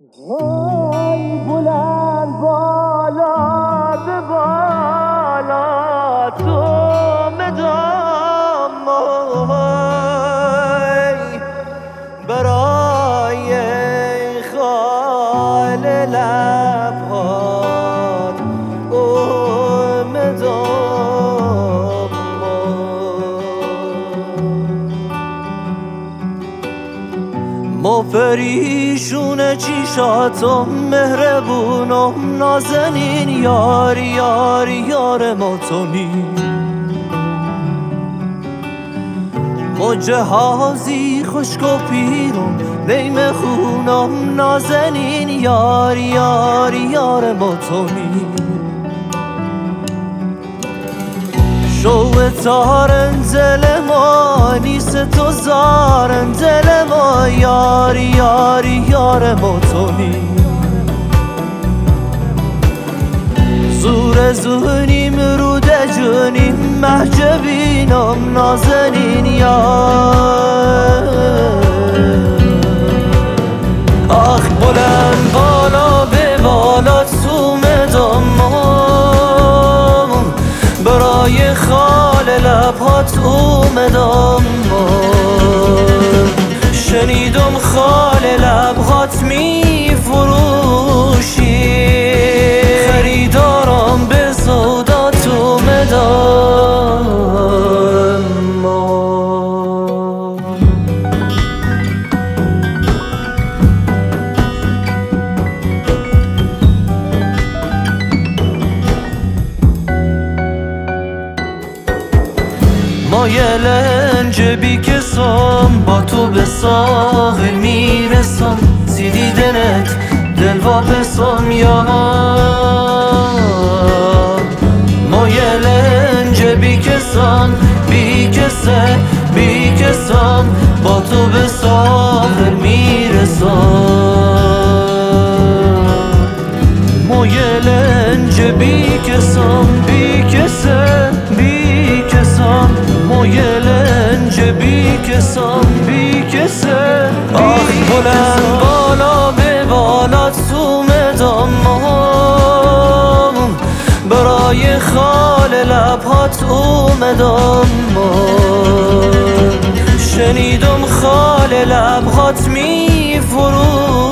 وای بلند بالا به بالا تو مدام برای خال لبهات مدام ما پریشون چیشاتم مهربونم نازنین یار یار یار ما توی ما جهازی خشک و پیرم نیم خونم نازنین یار یار یار ما توی شو تارن دل ما نیست تو زارن دل ما یار یار یار ما توی زور زونیم رود جونیم محجبینم نازنین یار آخ بلند بالا به بالا تو مدام برای خال لبهات اومدم شنیدم خال لبهات میفروشی خریدارم به سودات اومدم ما یه لنج بیکسم با تو به ساحل میرسم دیدنت دل واپسم یا ما یه لنج بیکسم با تو به ساحل میرسم ما یه لنج بیکسم ما یه لنج بیکسم آخ بلند بالا به بالا تو مدام برای خال لبهات اومدم شنیدم خال لبهات میفروشی